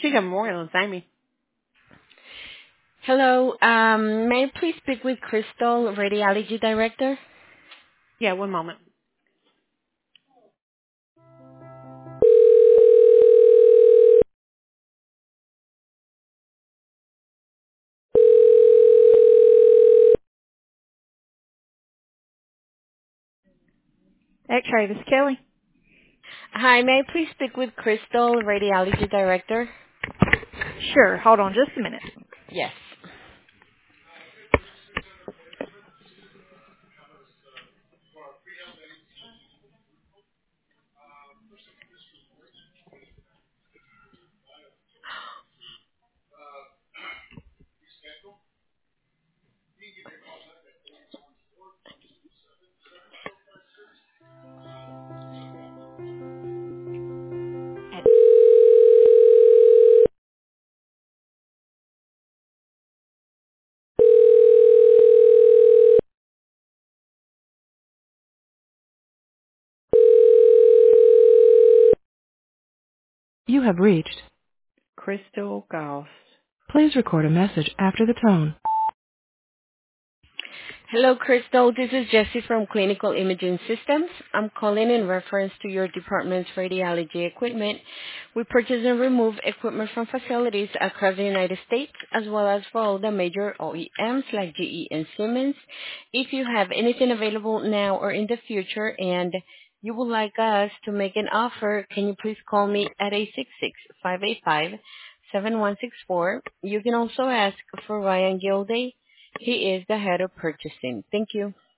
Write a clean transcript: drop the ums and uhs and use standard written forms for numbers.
Chica Memorial, it's Amy. Hello. May I please speak with Crystal, Radiology Director? Yeah, one moment. X-ray, this is Kelly. Hi, may I please speak with Crystal, Radiology Director? Sure, hold on just a minute. Yes. You have reached. Crystal Goss. Please record a message after the tone. Hello, Crystal. This is Jessie from Clinical Imaging Systems. I'm calling in reference to your department's radiology equipment. We purchase and remove equipment from facilities across the United States, as well as for all the major OEMs like GE and Siemens. If you have anything available now or in the future and you would like us to make an offer, can you please call me at 866-585-7164. You can also ask for Ryan Gilday. He is the head of purchasing. Thank you.